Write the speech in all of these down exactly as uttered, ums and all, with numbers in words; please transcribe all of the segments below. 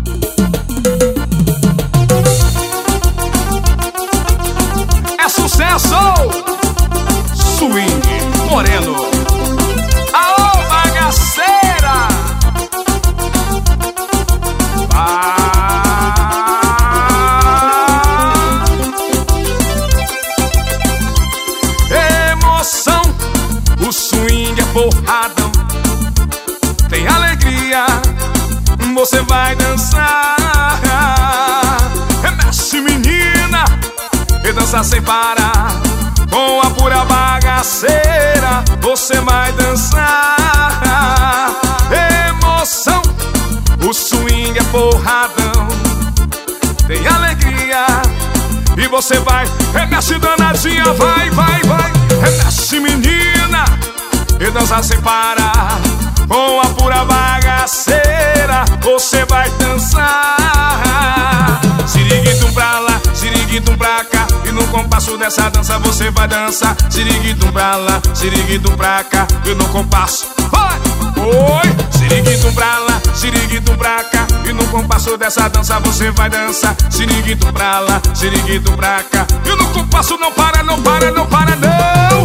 É sucesso! Swing Moreno. Aô, bagaceira! Ah, emoção, o swing é porradão. Tem alegria, você vai dançar. Remexe, menina, e dança sem parar. Com a pura bagaceira, você vai dançar. Emoção, o swing é porradão. Tem alegria, e você vai. Remexe, danadinha, vai, vai, vai. Remexe, menina, e dança sem parar. Com a pura bagaceira, você vai dançar. Siriguitum pra lá, siriguitum pra cá, e no compasso dessa dança você vai dançar. Siriguitum pra lá, siriguitum pra cá, e no compasso vai, oi. Siriguitum pra lá, siriguitum pra cá, e no compasso dessa dança você vai dançar. Siriguitum pra lá, siriguitum pra cá, e no compasso não para, não para, não para, não.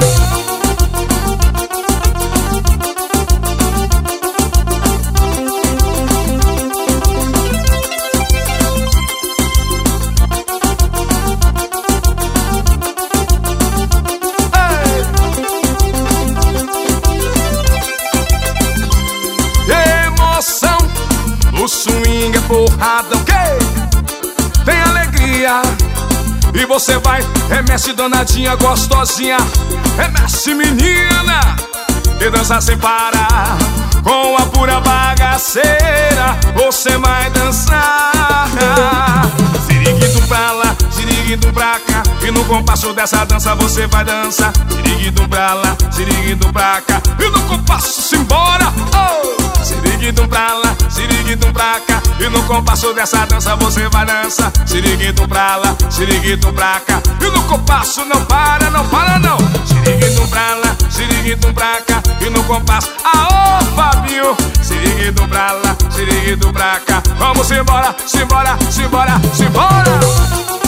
O swing é porrada, ok? Tem alegria, e você vai. Remexe, danadinha, gostosinha. Remexe, menina, e dança sem parar. Com a pura bagaceira, você vai dançar. Siriguitum pra lá, siriguitum pra cá, e no compasso dessa dança você vai dançar. Siriguitum pra lá, siriguitum pra cá, e no compasso simbora, oh! Siriguitum pra lá, siriguitum pra cá, e no compasso dessa dança você vai dançar. Siriguitum pra lá, siriguitum pra cá, e no compasso não para, não para não. Siriguitum pra lá, siriguitum pra cá, e no compasso. Aô, Fabinho! Siriguitum pra lá, siriguitum pra cá. Vamos embora, simbora, simbora, simbora.